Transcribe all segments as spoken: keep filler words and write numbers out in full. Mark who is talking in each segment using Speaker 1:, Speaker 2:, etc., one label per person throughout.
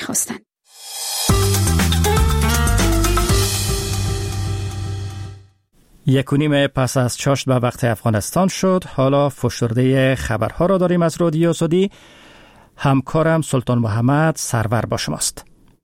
Speaker 1: می‌خواستند.
Speaker 2: یک و نیم پس از چاشت به وقت افغانستان شد. حالا فشرده خبرها را داریم از رادیو آزادی. همکارم سلطان محمد سرور با شماست.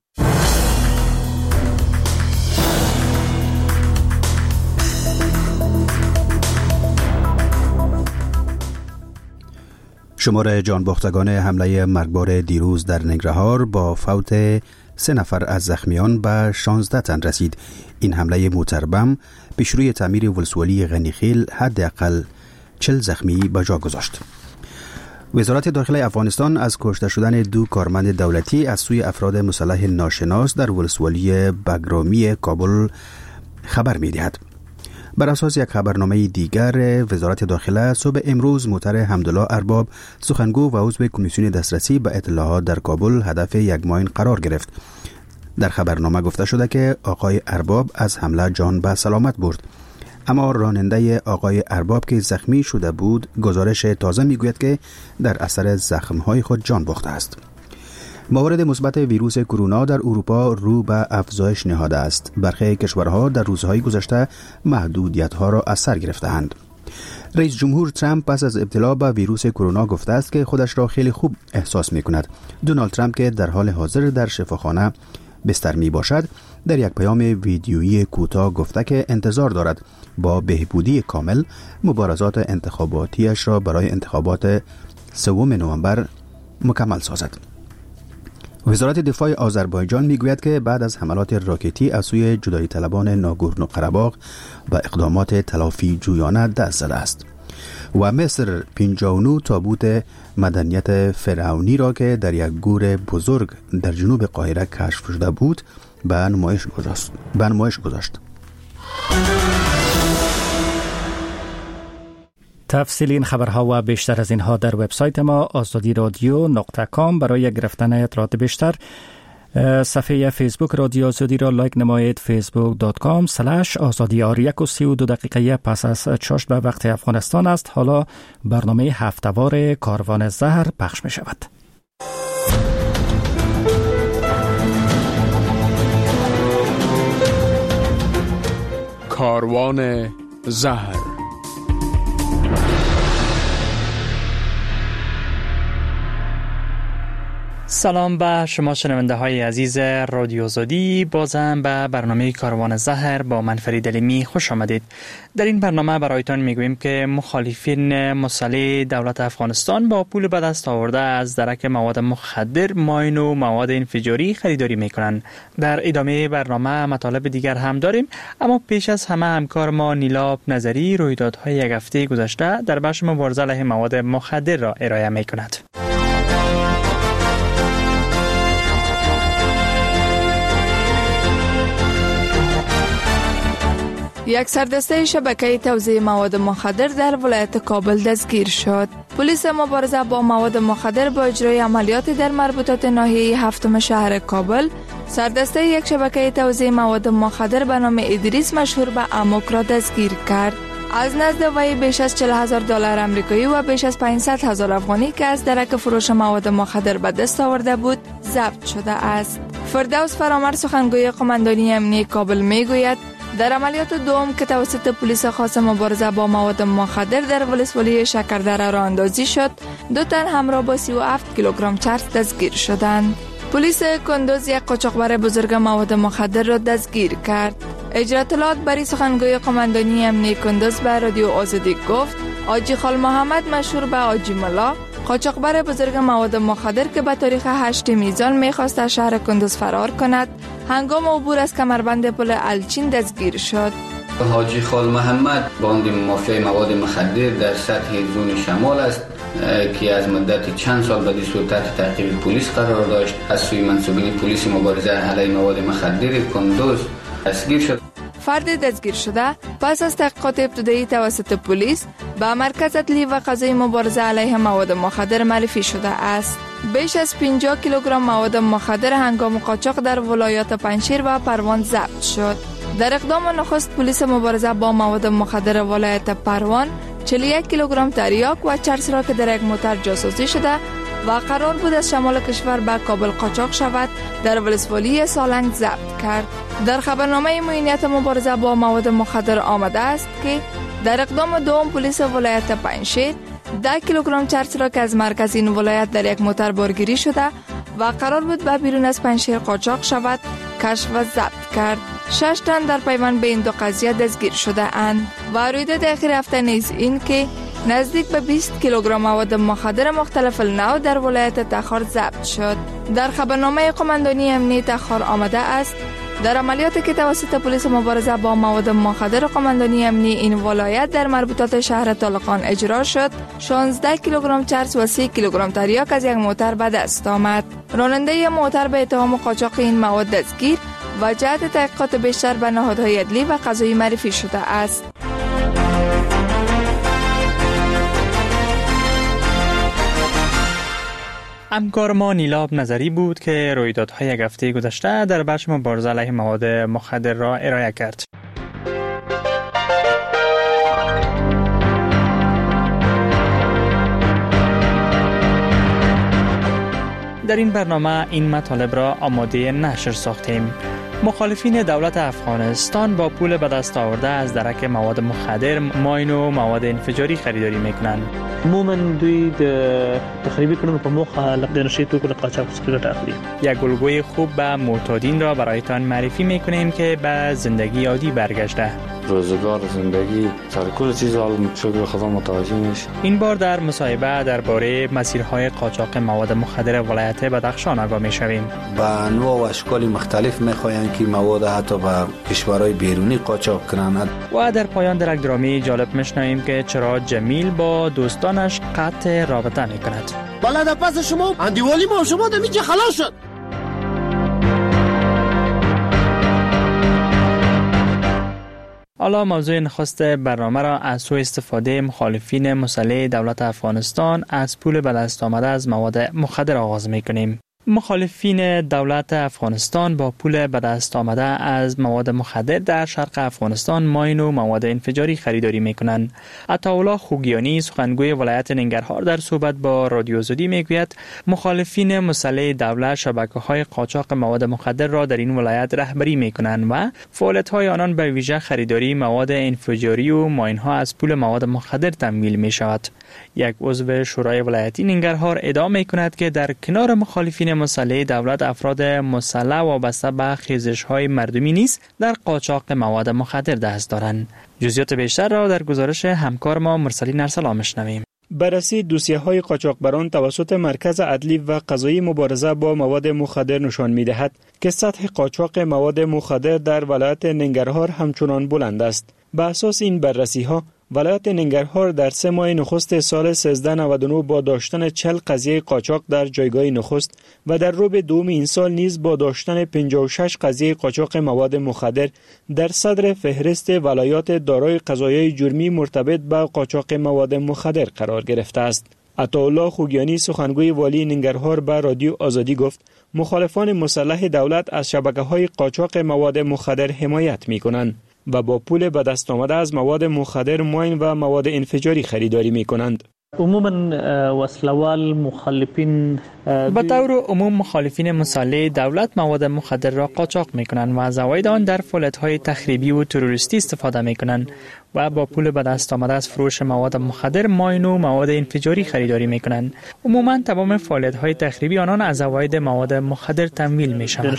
Speaker 3: شمار جانباختگان حمله مرگبار دیروز در ننگرهار با فوت سه نفر از زخمیان به شانزده تن رسید. این حمله موتربم پیشروی تعمیر ولسوالی غنیخیل حداقل چهل زخمی به جا گذاشت. وزارت داخلی افغانستان از کشته شدن دو کارمند دولتی از سوی افراد مسلح ناشناس در ولسوالی بگرامی کابل خبر می‌دهد. بر اساس یک خبرنامه دیگر، وزارت داخله صبح امروز محتر حمدالله ارباب سخنگو و عضو کمیسیون دسترسی به اطلاعات در کابل هدف یک ماین قرار گرفت. در خبرنامه گفته شده که آقای ارباب از حمله جان به سلامت برد، اما راننده آقای ارباب که زخمی شده بود گزارش تازه میگوید که در اثر زخم‌های خود جان باخته است. موارد مثبت ویروس کرونا در اروپا رو به افزایش نهاده است. برخی کشورها در روزهای گذشته محدودیت‌ها را از سر گرفته‌اند. رئیس جمهور ترامپ پس از ابتلا به ویروس کرونا گفته است که خودش را خیلی خوب احساس می‌کند. دونالد ترامپ که در حال حاضر در شفاخانه بستر می باشد، در یک پیام ویدیویی کوتاه گفته که انتظار دارد با بهبودی کامل مبارزات انتخاباتیش را برای انتخابات سوم نوامبر مکمل سازد. وزارت دفاع آذربایجان میگوید که بعد از حملات راکتی از سوی جدایی طلبان ناگورنو قره‌باغ و اقدامات تلافی جویانه دست زده است. و مصر پنجاه و نه تابوت مدنیت فرعونی را که در یک گور بزرگ در جنوب قاهره کشف شده بود به نمایش گذاشت. به نمایش گذاشت.
Speaker 2: تفصیل این خبرها و بیشتر از اینها در وبسایت ما آزادی رادیو نقطه کام. برای گرفتن اطلاعات بیشتر صفحه فیسبوک رادیو آزادی را لایک نمایید. فیسبوک دات کام سلش آزادی آر. یک و سی و دو دقیقه پس از چاشت به وقت افغانستان است. حالا برنامه هفته‌وار کاروان زهر پخش می شود.
Speaker 4: کاروان زهر.
Speaker 5: سلام به شما شنونده های عزیز رادیو آزادی. بازم به برنامه کاروان زهر با من فرید علیمی خوش آمدید. در این برنامه برایتان میگوییم که مخالفین مسلح دولت افغانستان با پول به دست آورده از درک مواد مخدر، ماین و مواد انفجاری خریداری میکنند. در ادامه برنامه مطالب دیگر هم داریم، اما پیش از همه همکار ما نیلاب نظری رویدادهای یک هفته گذشته در بخش مبارزه علیه مواد مخدر را ارائه میکند.
Speaker 6: یک سردسته شبکه توزیع مواد مخدر در ولایت کابل دستگیر شد. پلیس مبارزه با مواد مخدر با اجرای عملیات در مربوطات ناحیه هفتم شهر کابل سردسته یک شبکه توزیع مواد مخدر به نام ادریس مشهور به اموک را دستگیر کرد. از نزد وی بیش از چهل هزار دلار آمریکایی و بیش از پانصد هزار افغانی که از درک فروش مواد مخدر به دست آورده بود ضبط شده است. فردوس فرامر سخنگوی قماندانی امنیتی کابل میگوید در عملیات دوم که توسط پلیس خاص مبارزه با مواد مخدر در ولسوالی شکردره راه اندازی شد، دو تن همراه با سی و هفت کیلوگرم چرس دستگیر شدند. پلیس کندوز یک قاچاقبر بزرگ مواد مخدر را دستگیر کرد. اجرا اطلاعات برای سخنگوی قماندانی امنیتی کندوز به رادیو آزادی گفت حاجی خال محمد مشهور به حاجی ملا قاچاقبر بزرگ مواد مخدر که به تاریخ هشت میزان میخواست از شهر کندوز فرار کند هنگام عبور از کمربند پل الچین دستگیر شد.
Speaker 7: حاجی خال محمد باند مافیای مواد مخدر در سطح زون شمال است که از مدت چند سال بعد از تحت تعقیب پلیس قرار داشت. از سوی منسوبین پلیس مبارزه علیه مواد مخدر کندوز دستگیر شد.
Speaker 6: فرد دستگیر شده پس از تحقیقات ابتدایی توسط پلیس به مرکز عدلی و قضایی مبارزه علیه مواد مخدر معرفی شده است. بیش از پنجاه کیلوگرم مواد مخدر هنگام قاچاق در ولایات پنجشیر و پروان ضبط شد. در اقدام نخست پلیس مبارزه با مواد مخدر ولایت پروان چهل و یک کیلوگرم تریاک و چرس را که در یک موتر جاسوسی شده و قرار بود از شمال کشور به کابل قاچاق شود در ولسوالی سالنگ ضبط کرد. در خبرنامه معینیت مبارزه با مواد مخدر آمده است که در اقدام دوم پلیس ولایت پنجشیر ده کیلوگرم چرس را که از مرکز این ولایت در یک موتر بارگیری شده و قرار بود به بیرون از پنجشیر قاچاق شود کشف و ضبط کرد. شش تن در پیوند به این دو قضیه دستگیر شده اند و رویداد اخیر هفته نیز این که نزدیک به بیست کیلوگرم مواد مخدر مختلف النوع در ولایت تخار ضبط شد. در خبرنامه قماندانی امنیت تخار آمده است در عملیاتی که توسط پلیس مبارزه با مواد مخدر قماندانی امنی این ولایت در مربوطات شهر طالقان اجرا شد، شانزده کیلوگرم چرس و سی کیلوگرم تریاک از یک موتر به دست آمد. راننده موتر به اتهام قاچاق این مواد دستگیر و جهت تحقیقات بیشتر به نهادهای عدلی و قضایی معرفی شده است.
Speaker 5: همکار ما نیلاب نظری بود که رویدادهای یک هفته گذشته در بخش مبارزه علیه مواد مخدر را ارائه کرد. در این برنامه این مطالب را آماده نشر ساختیم. مخالفین دولت افغانستان با پول به دست آورده از درک مواد مخدر، ماین و مواد انفجاری خریداری میکنند.
Speaker 1: عموما دوی د تخریبی کردن په موخه د نشي توکو د قاچاق څخه ګټه اخلي.
Speaker 5: یک الگوی خوب به معتادین را برایتان معرفی میکنیم که به زندگی عادی برگشته.
Speaker 8: روزگار زندگی سر کل چیز حال شکر خدا متوجه میشه.
Speaker 5: این بار در مصاحبه درباره مسیرهای قاچاق مواد مخدر ولایت بدخشان آگاه میشویم.
Speaker 9: با انواع و اشکال مختلف میخواین که مواد حتی به کشورهای بیرونی قاچاق کنند.
Speaker 5: و در پایان در یک درامی جالب میشنویم که چرا جمیل با دوستانش قطع رابطه میکند.
Speaker 10: بالا در پس شما اندیوالی ما شما در میجه خلاص شد.
Speaker 5: حالا موضوع نخست برنامه را از سوء استفاده مخالفین مسلح دولت افغانستان از پول به دست آمده از مواد مخدر آغاز میکنیم. مخالفین دولت افغانستان با پول به دست آمده از مواد مخدر در شرق افغانستان ماین و مواد انفجاری خریداری میکنند. عطاالله خوگیانی سخنگوی ولایت ننگرهار در صحبت با رادیو زودی میگوید مخالفین مسلح دولت شبکه‌های قاچاق مواد مخدر را در این ولایت رهبری میکنند و فعالیت‌های آنان به ویژه خریداری مواد انفجاری و ماین‌ها از پول مواد مخدر تمویل میشود. یک عضو شورای ولایتی ننگرهار ادعا میکند که در کنار مخالفین مسلح دولت افراد مسلح وابسته به خیزش‌های مردمی نیز در قاچاق مواد مخدر دست دارند. جزئیات بیشتر را در گزارش همکار ما مرسلین ارسلان میشنویم.
Speaker 11: بررسی دوسیه‌های قاچاقبران توسط مرکز عدلی و قضایی مبارزه با مواد مخدر نشان می‌دهد که سطح قاچاق مواد مخدر در ولایت ننگرهار همچنان بلند است. به اساس این بررسی‌ها ولایت ننگرهار در سه ماه نخست سال سیزده نود و نه با داشتن چهل قضیه قاچاق در جایگاه نخست و در ربع دوم این سال نیز با داشتن پنجاه و شش قضیه قاچاق مواد مخدر در صدر فهرست ولایات دارای قضایای جرمی مرتبط با قاچاق مواد مخدر قرار گرفته است. عطاالله خوگیانی سخنگوی والی ننگرهار به رادیو آزادی گفت مخالفان مسلح دولت از شبکه‌های قاچاق مواد مخدر حمایت می‌کنند و با پول به دست آمده از مواد مخدر ماین و مواد انفجاری خریداری می کنند.
Speaker 1: عموما وسلوال مخالفین
Speaker 5: به طور عموم مخالفین مسلح دولت مواد مخدر را قاچاق می کنند و از عواید آن در فعالیت‌های تخریبی و تروریستی استفاده می کنند و با پول به دست آمده از فروش مواد مخدر ماین و مواد انفجاری خریداری می کنند. عموما تمام فعالیت‌های تخریبی آنان از عواید مواد مخدر تمویل می شوند.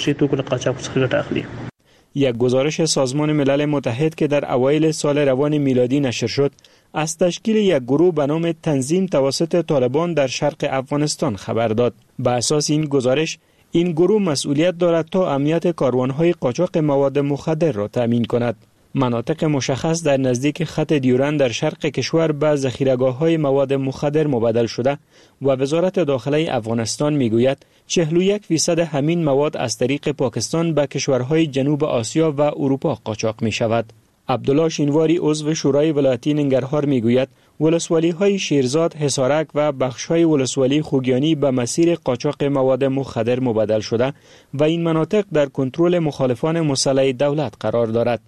Speaker 11: یک گزارش سازمان ملل متحد که در اوایل سال روان میلادی نشر شد از تشکیل یک گروه به نام تنظیم توسط طالبان در شرق افغانستان خبر داد. به اساس این گزارش این گروه مسئولیت دارد تا امنیت کاروانهای قاچاق مواد مخدر را تامین کند. مناطق مشخص در نزدیک خط دیورند در شرق کشور به ذخیره‌گاه‌های مواد مخدر مبدل شده و وزارت داخله افغانستان میگوید چهل و یک فیصد همین مواد از طریق پاکستان به کشورهای جنوب آسیا و اروپا قاچاق می شود. عبدالله شینواری عضو شورای ولایتی ننگرهار میگوید ولسوالی‌های شیرزاد، حصارک و بخش‌های ولسوالی خوگیانی به مسیر قاچاق مواد مخدر مبدل شده و این مناطق در کنترل مخالفان مسلح دولت قرار دارد.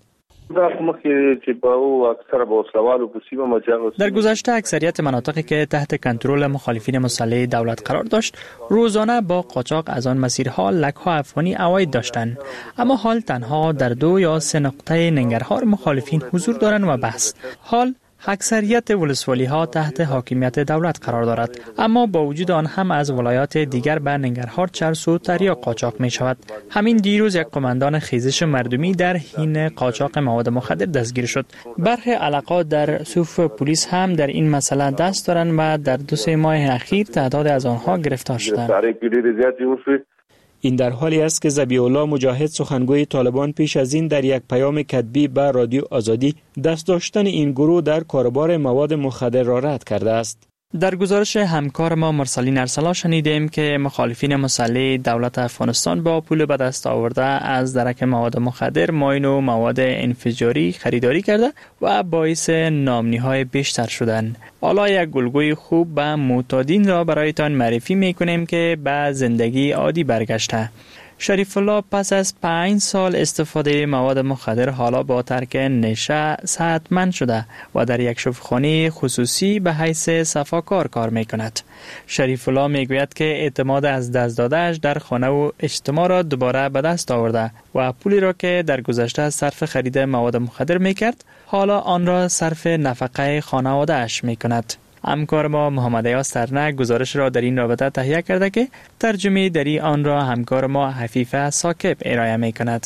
Speaker 5: در گذشته اکثریت مناطقی که تحت کنترل مخالفین مسلح دولت قرار داشت روزانه با قاچاق از آن مسیرها لک‌ها افغانی عواید داشتند، اما حال تنها در دو یا سه نقطه ننگرهار مخالفین حضور دارند و بس. حال اکثریت ولسوالی ها تحت حاکمیت دولت قرار دارد، اما با وجود آن هم از ولایات دیگر به ننگرهار چرس و تریاک قاچاق می شود. همین دیروز یک قماندان خیزش مردمی در حین قاچاق مواد مخدر دستگیر شد. برخی علاقات در صفوف پلیس هم در این مسئله دست دارند و در دو سه ماه اخیر تعداد از آنها گرفتار شدند.
Speaker 11: این در حالی است که ذبیح الله مجاهد سخنگوی طالبان پیش از این در یک پیام کتبی به رادیو آزادی دست داشتن این گروه در کاروبار مواد مخدر را رد کرده است.
Speaker 5: در گزارش همکار ما مرسلین ارسلا شنیدیم که مخالفین مسلح دولت افغانستان با پول به دست آورده از درک مواد مخدر ماین و مواد انفجاری خریداری کرده و باعث نامنی‌های بیشتر شدند. حالا یک گلگوی خوب به معتادین را برایتان معرفی می‌کنیم که به زندگی عادی برگشته. شریف الله پس از پنج سال استفاده مواد مخدر حالا با ترک نشه صحتمند شده و در یک شفاخانه خصوصی به حیث صفاکار کار می کند. شریف الله می گوید که اعتماد از دست دادهش در خانه و اجتماع را دوباره به دست آورده و پولی را که در گذشته صرف خرید مواد مخدر می کرد حالا آن را صرف نفقه خانواده اش می کند. همکار ما محمد ایاز سرنگ گزارش را در این رابطه تهیه کرده که ترجمه دری آن را همکار ما حفیفه ساکب ارائه می کند.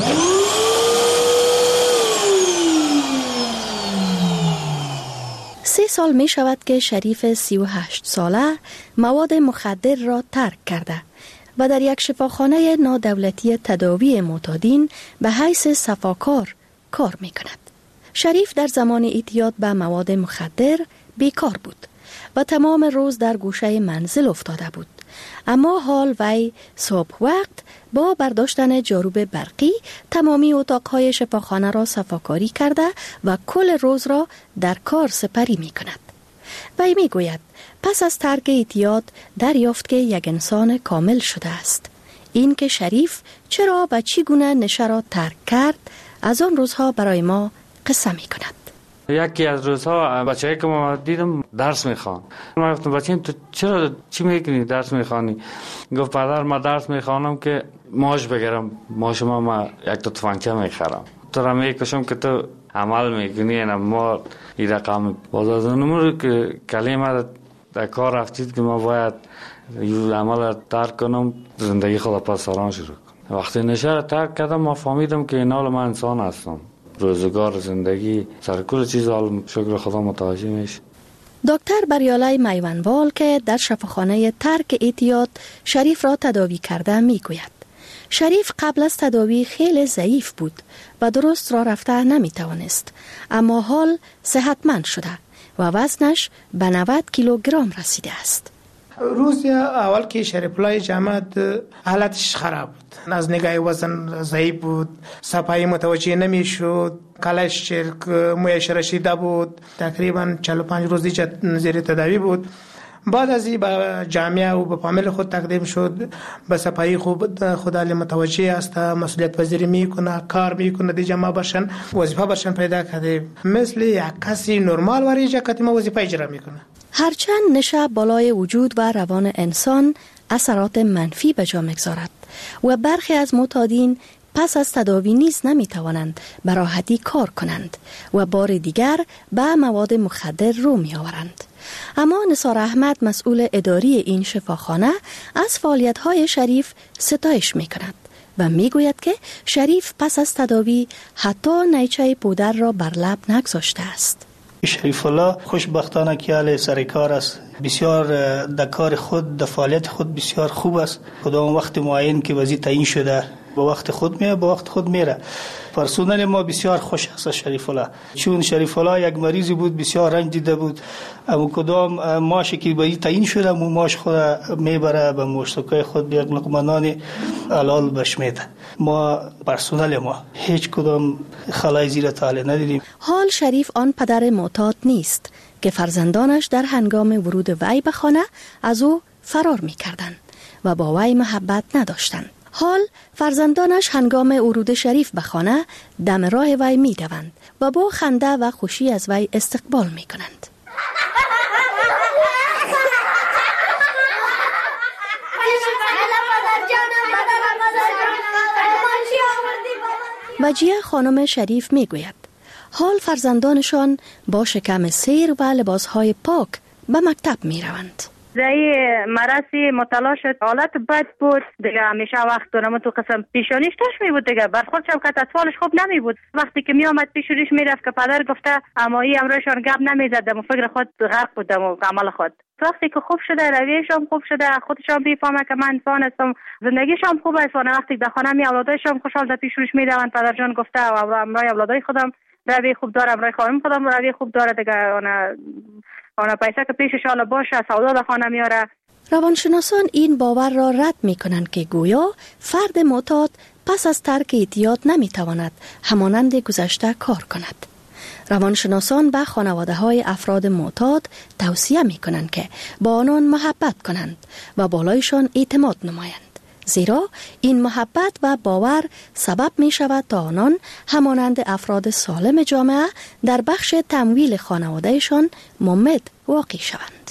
Speaker 12: سه سال می شود که شریف سی و هشت ساله مواد مخدر را ترک کرده و در یک شفاخانه نادولتی تداوی معتادین به حیث صفاکار کار می کند. شریف در زمان اعتیاد به مواد مخدر بیکار بود و تمام روز در گوشه منزل افتاده بود، اما حال وی صبح وقت با برداشتن جاروب برقی تمامی اتاقهای شفاخانه را صفاکاری کرده و کل روز را در کار سپری می کند. وی می گوید پس از ترک اعتیاد دریافت که یک انسان کامل شده است. این که شریف چرا و چی گونه نشه را ترک کرد از آن روزها برای ما قصه می کند.
Speaker 8: یکی از روزها بچه‌ای که ما دیدم درس میخوان، ما گفتم بچه‌م تو چرا چی میکنی درس میخوانی؟ گفت پدر من درس میخوانم که ماش بگیرم، ماش ما ما یک تا تفنگچه میخرم، تو را میکشم که تو عمل میکنی. نه ما این رقم بازدانمون که کلمه در کار رفتید که ما باید این عمل ترک کنم، زندگی خود پس سران شروع کنم. وقتی نشه را ترک کردم ما فهمیدم که اینال من انسان هستم، روزگار زندگی سر کل چیز حال شکر خدا متوجه میشه.
Speaker 12: دکتر بریالی میوانوال که در شفاخانه ترک اعتیاد شریف را تداوی کرده میگوید شریف قبل از تداوی خیلی ضعیف بود و درست را رفته نمی توانست، اما حال صحتمند شده و وزنش به نود کیلوگرم رسیده است.
Speaker 13: روز اول که شریف الله جماعت حالتش خراب بود، از نگاه وزن ضعیف بود، صفایی متوجه نمی شد، کلش چرک مویش رشیده بود، تقریبا چهل و پنج روزی زیر تداوی بود. بعد از این به جامعه و به فامیل خود تقدیم شد، به صفایی خوب خود علی متوجه است، مسئولیت پذیری میکنه، کار میکنه، دی جمعه برشن وظیفه برشن پیدا کرده، مثل یک کسی نرمال وریجا کتیما وظیفه اجرا میکنه.
Speaker 12: هرچند نشه بالای وجود و روان انسان اثرات منفی به جا میگذارد و برخی از معتادین پس از تداوی نیز نمیتوانند به راحتی کار کنند و بار دیگر به مواد مخدر رو میآورند. اما نثار احمد مسئول اداری این شفاخانه از فعالیت‌های شریف ستایش می‌کند و میگوید که شریف پس از تداوی حتی نیچه پودر را بر لب نگذاشته است.
Speaker 14: شریف الله خوشبختانه که اهل سر کار است، بسیار در کار خود، در فعالیت خود بسیار خوب است. کدام وقت معین که وزیر تعیین شده با وقت خود میره، با وقت خود میره. پرسونل ما بسیار خوش است شریف الله، چون شریف الله یک مریضی بود، بسیار رنج دیده بود، اما کدام ماشی که به تعیین شده مو ماش خود میبره به مشتکای خود به یک لقمه‌نان حلال بش میده. ما پرسونل ما هیچ کدام خلای زیر طالع ندیدیم.
Speaker 12: حال شریف آن پدر معتاد نیست که فرزندانش در هنگام ورود وی به خانه از او فرار میکردند و با وی محبت نداشتند. حال فرزندانش هنگام ورود شریف به خانه دم راه وی می دوند و با خنده و خوشی از وی استقبال می کنند. وجیه خانم شریف می گوید حال فرزندانشان با شکم سیر و لباسهای پاک به مکتب می روند.
Speaker 15: زی مرسی مطالعه شد، حالت بد بود دیگه، همیشه وقت دارم تو قسم پیشانیش توش می بود دیگه، برخورد شوکت اطفالش خوب نمی بود. وقتی که می آمد پیشونیش می رفت که پدر گفته امایی امرایشان گپ نمی زدم و فکر خود غرق بودم و عمل خود. وقتی که خوب شده، رویشم خوب شده، خودشان بیفهمه که من انسان هستم، زندگیشم خوب است، وقتی در خانه می اولادایشم خوشحال در پیشونیش می دوند، پدر جان گفته و امرای اولادای خودم روی خوب داره، امرای خانم خودم روی خوب داره دیگه، انا انا پیسه که پیشش حالا باشه سودا در خانه میاره.
Speaker 12: روانشناسان این باور را رد می کنند که گویا فرد معتاد پس از ترک اعتیاد نمی تواند همانند گذشته کار کند. روانشناسان به خانواده های افراد معتاد توصیه می کنند که با آنان محبت کنند و بالایشان اعتماد نمایند، زیرا این محبت و باور سبب می شود تا آنان همانند افراد سالم جامعه در بخش تمویل خانوادهشان ممد واقع شوند.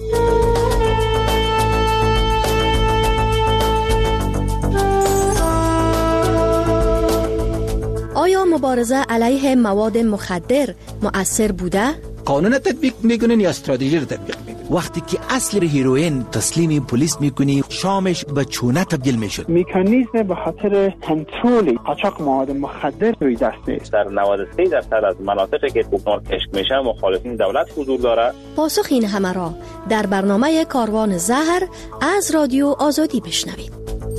Speaker 12: آیا مبارزه علیه مواد مخدر مؤثر بوده؟
Speaker 16: قانون تطبیق میکنین یا استراتژی رو تطبیق میکنین؟ وقتی که اصل هیروئین تسلیم پلیس میکنی، شامش به چونه تبدیل میشد.
Speaker 17: مکانیزم به خاطر کنترل قاچاق مواد مخدر روی دست نیست.
Speaker 18: در نود و سه درصد از مناطقی که کوکنار کشف میشه مخالفین دولت حضور داره.
Speaker 12: پاسخ این همه را در برنامه کاروان زهر از رادیو آزادی بشنوید.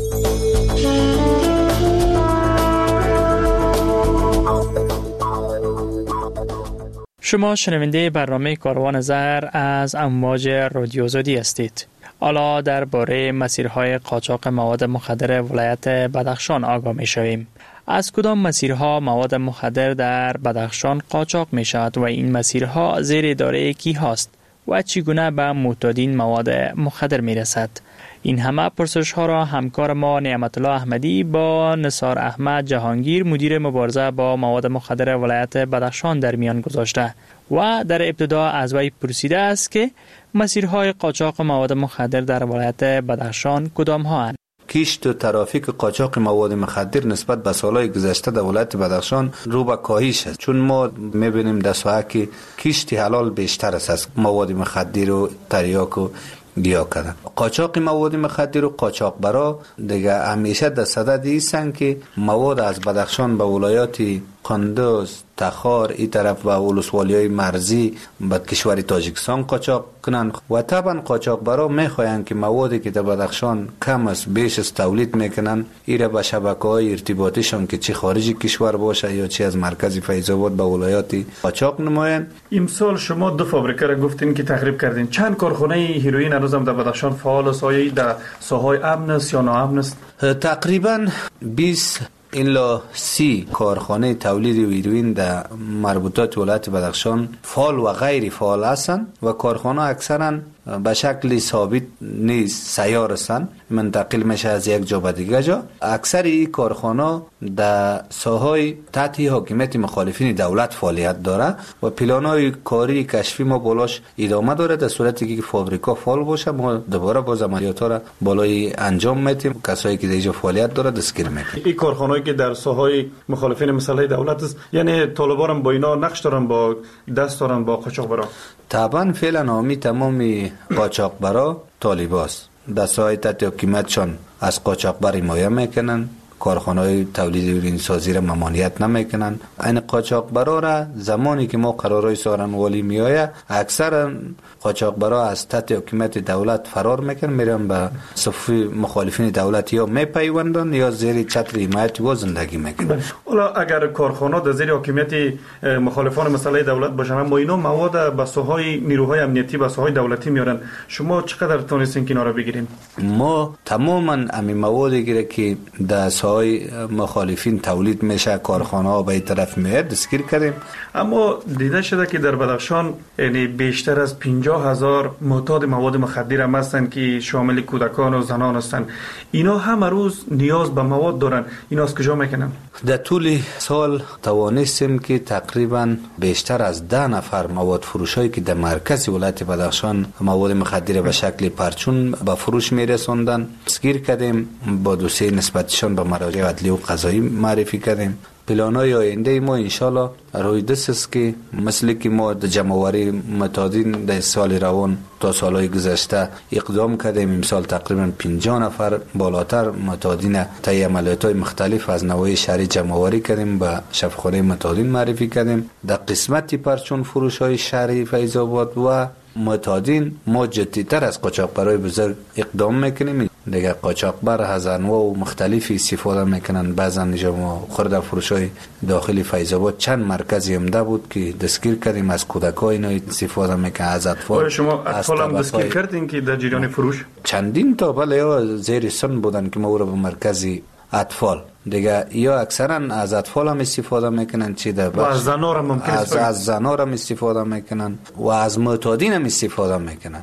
Speaker 5: شما شنونده برنامه کاروان زهر از امواج رادیو آزادی هستید. حالا درباره مسیرهای قاچاق مواد مخدر ولایت بدخشان آگاه می شویم. از کدام مسیرها مواد مخدر در بدخشان قاچاق می شود و این مسیرها زیر اداره کی هاست و چگونه به معتادین مواد مخدر می رسد؟ این همه پرسش ها را همکار ما نعمت الله احمدی با نثار احمد جهانگیر مدیر مبارزه با مواد مخدر ولایت بدخشان در میان گذاشته و در ابتدا از وی پرسیده است که مسیرهای قاچاق مواد مخدر در ولایت بدخشان کدام ها هستند؟
Speaker 9: کشت و ترافیک قاچاق مواد مخدر نسبت به سالهای گذشته در ولایت بدخشان رو به کاهش است، چون ما میبینیم در ساحه که کشت حلال بیشتر است از مواد مخدر و تریاک و گیاه کردن. قاچاق مواد مخدر و قاچاق برا دیگه همیشه در صدد ایستن که مواد از بدخشان به ولایات قندوز، تخار این طرف و ولسوالی‌های مرزی به کشور تاجیکستان قاچاق کنن و طبعا قاچاق برا میخواین که موادی که در بدخشان کم است بیش از تولید میکنن ایره به شبکه‌های ارتباطیشون که چه خارج کشور باشه یا چه از مرکز فیض آباد به ولایات قاچاق نماین.
Speaker 19: امسال شما دو فابریکه را گفتین که تخریب کردین، چند کارخانه هیروئین هنوزم در بدخشان فعال است؟ آیا در ساحای امن است یا ناامن است؟
Speaker 9: تقریبا بیست الا سی کارخانه تولید هیروئین در مربوطات ولایت بدخشان فعال و غیر فعال هستند و کارخانه اکثرا به شکل ثابت نیست، سیار هستند، منتقل میشه از یک جا به دیگه جا. اکثر این کارخانه در ساحای تحت حاکمیت مخالفین دولت فعالیت داره و پلان‌های کاری کشفی ما بالاش ادامه داره. در صورتی که فابریکا فعال باشه ما دوباره باز عملیات‌ها را بالای انجام میدیم، کسایی که در اینجا فعالیت داره دستگیر میکنیم.
Speaker 19: این کارخانه‌ای که در ساحای مخالفین مسئله دولت است، یعنی طالبان با اینا نقش دارن، با دست دارن با قاچاق برا؟
Speaker 9: طبعا فعلا نامی تمامی قاچاق برا طالباست، در ساحای تحت حکومتشان از قاچاق بر حمایت میکنن، کارخانه‌های تولید هیروئین سازی را ممانعت نمیکنن. این قاچاق برا را زمانی که ما قرارای سارنوالی میآید اکثرا قاچاق برا از تحت حکومت دولت فرار میکنن، میرن به صف مخالفین دولت یا میپیوندن یا زیر چتر حمایت و زندگی میکنن.
Speaker 19: حالا اگر کارخانه در زیر حکومت مخالفان مسئله دولت باشن با اینا مواد به ساحای نیروهای امنیتی به ساحای دولتی میارن، شما چقدر تونستین که اینا را بگیرین؟
Speaker 9: ما تماما همین موادی که در ساهای مخالفین تولید میشه، کارخانه ها به این طرف میاد، دستگیر کردیم.
Speaker 19: اما دیده شده که در بدخشان یعنی بیشتر از پنجاه هزار معتاد مواد مخدر هم هستند که شامل کودکان و زنان هستند. اینا همه روز نیاز به مواد دارن. اینا از کجا میکنن؟
Speaker 9: در طول سال توانستیم که تقریبا بیشتر از ده نفر مواد فروشایی که در مرکز ولایت بدخشان مواد مخدر به شکل پرچون به فروش میرسوندن دستگیر کردیم. با دوسیه نسبتشان به مراجع عدلی و قضایی معرفی کردیم. پلان‌های آینده ما انشالله روی دست است که مثل که ما در جمع‌آوری معتادین در سال روان تا سالهای گذشته اقدام کردیم. امسال تقریبا پنجاه نفر بالاتر معتادین طی عملیات‌های مختلف از نواحی شهری جمع‌آوری کردیم، به شفاخانه معتادین معرفی کردیم. در قسمت پرچون فروش‌های شهری فیض آباد و معتادین ما جدی‌تر از قاچاقبرای بزرگ اقدام میکنیم. دیگه قاچاقبر از انواع و مختلفی استفاده میکنن. بعضا اینجا ما خرده فروشای داخل فیض آباد چند مرکزی عمده بود که دستگیر کردیم، از کودکای اینا استفاده میکنن، از اطفال.
Speaker 19: شما اطفال هم دستگیر کردین که در جریان فروش؟
Speaker 9: چندین تا بله زیر سن بودن که ما او را به مرکزی اطفال دیگه یا اکثرا از اطفال هم استفاده میکنن، چی ده
Speaker 19: و از زنار هم ممکن
Speaker 9: از, از زنار هم استفاده میکنن و از معتادین هم استفاده میکنن.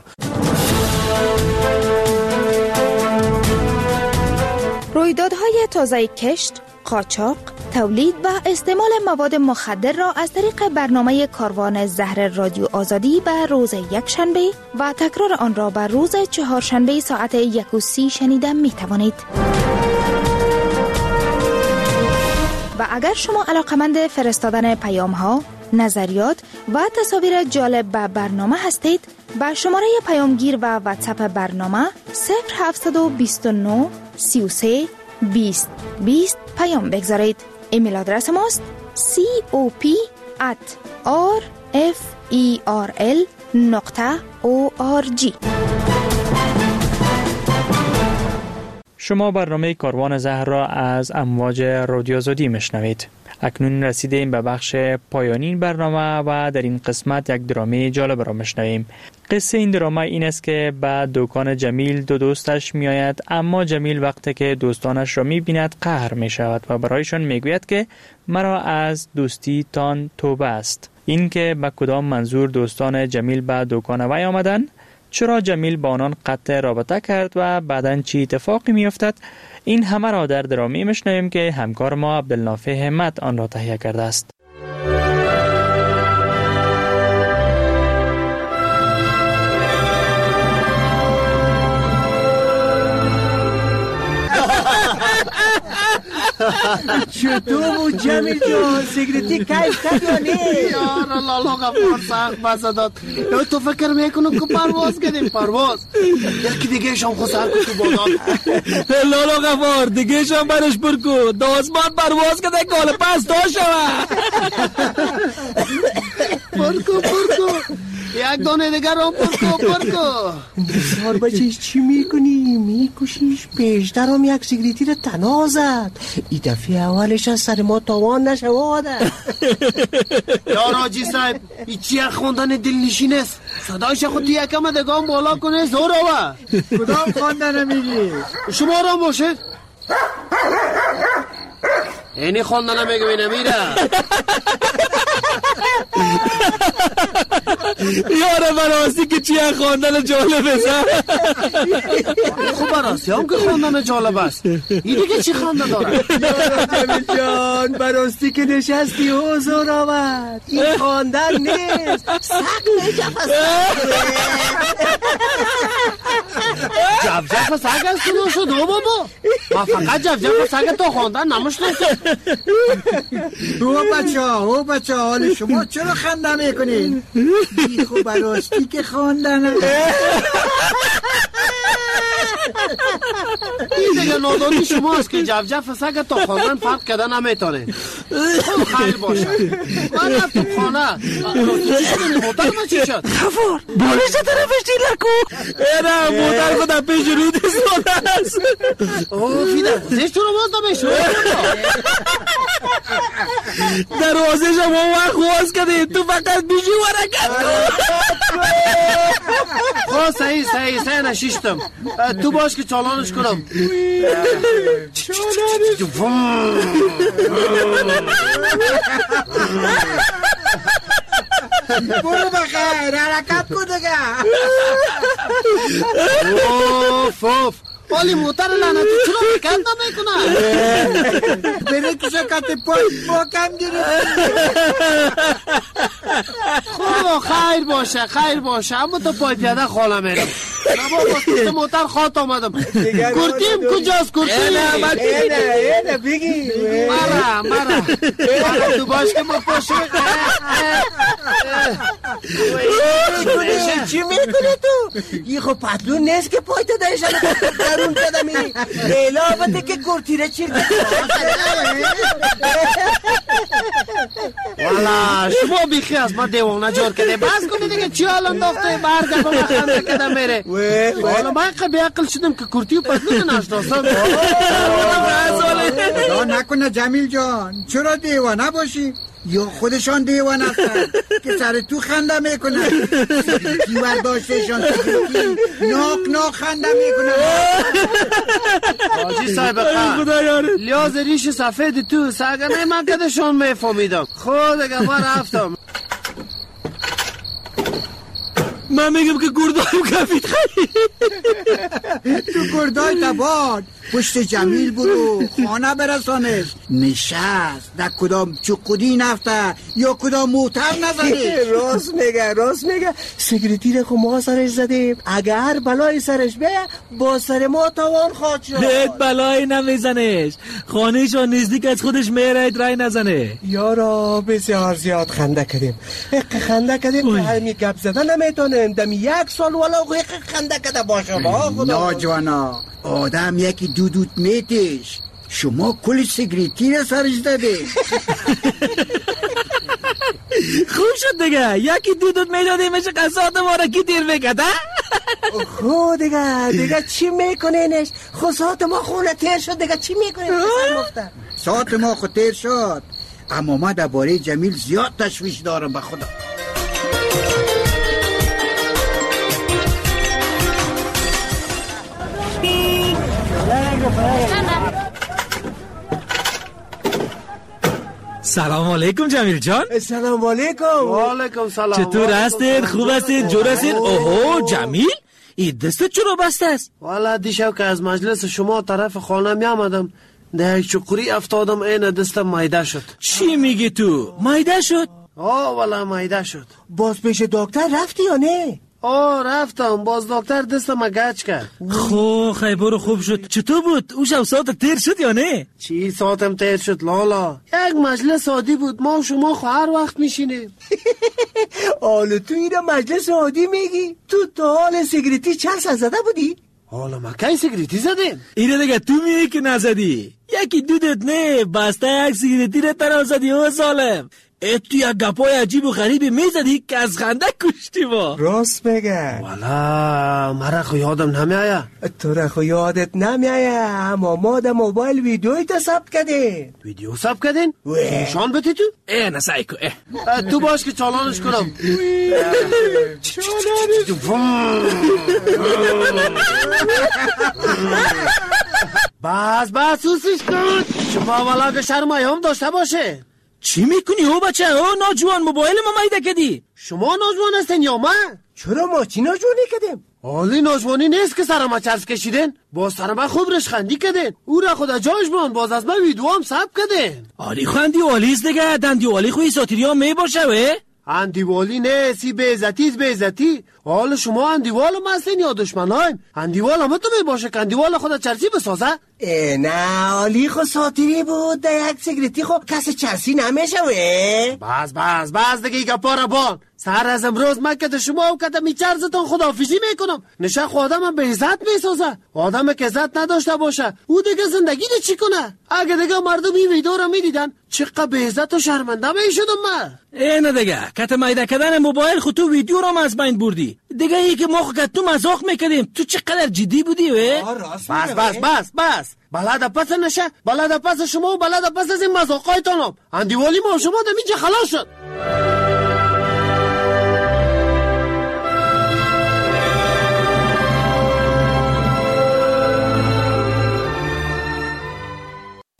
Speaker 20: رویدادهای تازه کشت، قاچاق، تولید و استعمال مواد مخدر را از طریق برنامه کاروان زهر رادیو آزادی به روز یکشنبه و تکرار آن را به روز چهارشنبه ساعت یک و سی شنیده می توانید. و اگر شما علاقمند فرستادن پیام ها، نظریات و تصاویر جالب به برنامه هستید، با شماره پیامگیر و واتساپ برنامه صفر هفت دو نه سی و سه بیست بیست پیام بگذارید. ایمیل آدرس ماست cop at rferl نقطه org.
Speaker 5: شما برنامه کاروان زهر را از امواج رادیو آزادی میشنوید. اکنون رسیدیم به بخش پایانی برنامه و در این قسمت یک درامه جالب را میشنویم. قصه این درامه این است که به دکان جمیل دو دوستش می آید، اما جمیل وقتی که دوستانش را می بیند قهر می شود و برایشان می گوید که مرا از دوستی تان توبه است. این که به کدام منظور دوستان جمیل به دکان وی آمدن، چرا جمیل با آنان قطع رابطه کرد و بعداً چی اتفاقی می افتد، این همه را در درامی میشنویم که همکار ما عبدالنافع همت آن را تهیه کرده است.
Speaker 10: چطور بود جمیل جان؟ سیگریتی کیف کرد یا نه؟
Speaker 21: یار لالا غفار سخت بسه داد. تو فکر میکنم که پرواز کردیم پرواز یکی دیگه شام خود سر کن تو بادان.
Speaker 10: لالا غفار دیگه شام برش برکو دازمان پرواز کده کال پس تا شوه.
Speaker 21: برکو برکو یک دانه دیگر هم برکو برکو.
Speaker 10: بسیار بچهش چی میکنی؟ میکشیش پیشتر هم یک سیگریتی رو تنها زد. ای دفعه اولش از سر ما تاوان نشواده.
Speaker 21: یا راجی صاحب ای چی خوندن دلنشین است؟ صدایش خود یکم دگام بالا کنه زور آوه.
Speaker 10: کدام خوندن میگی؟
Speaker 21: شما را باشه اینی خوندن میگو بینه میره.
Speaker 10: یاره براستی که چیه خوندن جالب است.
Speaker 21: خوب براستی هم که خوندن جالب است. این دیگه چی خونده داره؟
Speaker 10: جمیل جان براستی که نشستی حضور آمد. این خوندن نیست سق نجف است.
Speaker 21: جف جف سگ است کنو شد او بابا. ما فقط جف جف سگ تو خوندن نمشنسته.
Speaker 10: او بچه ها او بچه ها حال شما چرا خنده میکنین؟ بی خوب براستی که خوندن.
Speaker 21: این دیگه نادانی شما است که جف جف سگ تو خوندن فرق کده نمیتونه. خود خیل باشه من رفتم خانه. چی شدنی موتر ما چی شد؟
Speaker 10: خفور بالش طرفش دیر لکو. ایره موتر خود پیش رود استاده است.
Speaker 21: اوه فیده زیش تو رو باز نمیشو.
Speaker 10: دروازه شما وقت خواست کده تو فقط بیشی ورکت کن.
Speaker 21: خب صحیح صحیح صحیح نشیشتم. تو باش که چالانش کنم.
Speaker 3: برو بخیر حرکت کن دیگه.
Speaker 21: اوف اوف ولی موتر لعنتی چرا حرکت نمیکنه؟
Speaker 3: بره که شکت پای با کم گرفت.
Speaker 21: خب خیر باشه خیر باشه اما تو پای پیاده خاله میرم. نبا با موتر خواهد آمدم. کرتیم کجاست کرتیم؟
Speaker 3: اینه اینه اینه بگی
Speaker 21: مرا مرا مرا تو باش که ما پاشو.
Speaker 3: چی میکنه تو؟ یه خب پتلون نیست که پای تو دایشن درون کدمی الابته که کرتیره چیر
Speaker 21: والا شما بیخی از ما دیوانه جور کده بس کنی دیگه چی حال انداخته برگه با ما خنده کده میره. والا من قبی عقل شدم که کرتی و پتلون نشناسم.
Speaker 3: خدا نکنه جمیل جان چرا دیوانه باشی؟ یا خودشان دیوان هستن که سر تو خنده میکنن. سیگریتی برداشتشان سیگریتی ناک ناک خنده میکنن.
Speaker 21: حاجی صاحب خواهر لیاز ریش سفید تو ساگنه من کدشان میفهمیدم. خود اگه ما رفتم
Speaker 3: من میگم که گردایم کفید خیلی. تو گردای تباد پشت جمیل برو خانه برسانش. نشست در کدام چقودی نفته یا کدام موتر نزده.
Speaker 10: راست میگه راست میگه. سیگریتی رو خو ما سرش زدیم اگر بلای سرش بیه با سر ما تاوان خواهد شد.
Speaker 22: لیت بلای نمیزنش خانهش و نزدیک از خودش میره رای نزنه.
Speaker 10: یارا بسیار زیاد خنده کردیم اقه خنده کردیم که همی گپ زدن نمیتونیم. دمی یک سال والا اقه خنده کده باشه با خدا.
Speaker 3: ناجوانا آدم یکی دودوت میتش شما کل سیگریتی رو سرش داده.
Speaker 22: خوب شد دیگه یکی دودوت میداده میشه قصاد ما را کی دیر بکده.
Speaker 10: خود دیگه دیگه چی میکنینش؟ خود ساعت ما خونه تیر شد دیگه چی میکنین؟
Speaker 3: ساعت ما خود تیر شد اما ما درباره جمیل زیاد تشویش دارم به خدا.
Speaker 22: سلام علیکم جمیل جان.
Speaker 10: سلام علیکم.
Speaker 21: و علیکم سلام.
Speaker 22: چطور هستید؟ خوب هستید؟ جور هستید؟ اوهو جمیل این دستت چرا بسته است؟
Speaker 21: والا دیشب که از مجلس شما طرف خانه می آمدم در یک چقوری افتادم این دستم مایده شد.
Speaker 22: چی میگی تو؟ مایده شد؟
Speaker 21: آه والا مایده شد.
Speaker 10: باز پیش دکتر رفتی یا نه؟
Speaker 21: آه رفتم باز دکتر دستم گچ کرد.
Speaker 22: خو خیبر خوب شد. چطور بود؟ او شب ساعت تیر شد یا نه؟
Speaker 21: چی ساعتم تیر شد لالا؟ یک مجلس عادی بود ما و شما خو هر وقت میشینیم.
Speaker 10: حالا تو اینو مجلس عادی میگی؟ تو تا حال سیگریتی چند سال زده بودی؟
Speaker 21: حالا ما کی سیگریتی زدیم؟
Speaker 22: اینه دیگه تو میگی که نزدی. یکی دودت نه بسته یک سیگریتی رو تنها زدی او ظالم. تو یک گپای عجیب و غریبی میزدی که از خنده کشتی ما.
Speaker 10: راست بگه
Speaker 21: والا مرا خو یادم نمیایه.
Speaker 10: تو را خو یادت نمیایه اما ما در موبایل ویدیوی تا ثبت کردیم.
Speaker 21: ویدیو ثبت کردین؟ نشان بده تو؟
Speaker 22: اه نسایی کو اه
Speaker 21: تو باش که چالانش کنم. بس بس سوسیش کن شما والا که شرمایه هم داشته باشه.
Speaker 22: چی میکنی او بچه او ناجوان موبایل ما مایده کدی؟
Speaker 21: شما ناجوان هستین یا من؟
Speaker 10: چرا ما چی ناجوانی کدیم؟
Speaker 21: حالی ناجوانی نیست که سرما چرس کشیدین باز سرما خوب رشخندی کدین او را خدا جاش بران باز از من ویدیو هم سب کدین.
Speaker 22: آلی خواندی والیز دیگه دندی والی خوی ساتیری هم می باشه وی؟
Speaker 21: اندیوالی نه سی بیزتیز بیزتی. حال شما اندیوال هم هستین یا دشمن هایم؟ اندیوال همه تو می باشه که اندیوال خدا چرسی بسازه؟
Speaker 10: نه علی خو ساتیری بود در یک سیگریتی خو کسی چرسی نمیشه وی.
Speaker 21: بس بس بس دیگه ایگا پارا بان سر از امروز من که شما و که می چرزتون خداحافظی میکنم. نشه خود آدم به عزت میسازه. آدم که عزت نداشته باشه او دیگه زندگی ده چی کنه؟ اگه دیگه مردم این ویدیو رو میدیدن چقدر به عزت و شرمنده میشدم من.
Speaker 22: اینه دیگه کت مایده کردن موبایل خود تو ویدیو رو از بین بردی دیگه. ای که ما خود تو مزاق میکردیم تو چقدر جدی بودی وی؟
Speaker 21: بس بس بس بس بلد پس نشه بلد پس شما و بلد پس از این مزاقایتانم. اندیوالی ما و شما دمیجه خلاص شد.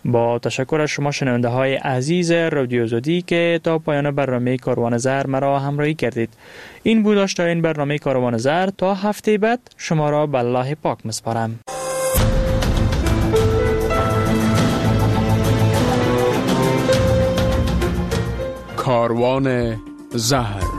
Speaker 5: با تشکر از شما شنونده های عزیز رادیو زودی که تا پایان برنامه کاروان زر مرا همراهی کردید. این بود داشتارین برنامه کاروان زر. تا هفته بعد شما را به الله پاک مسپارم.
Speaker 2: کاروان زهر.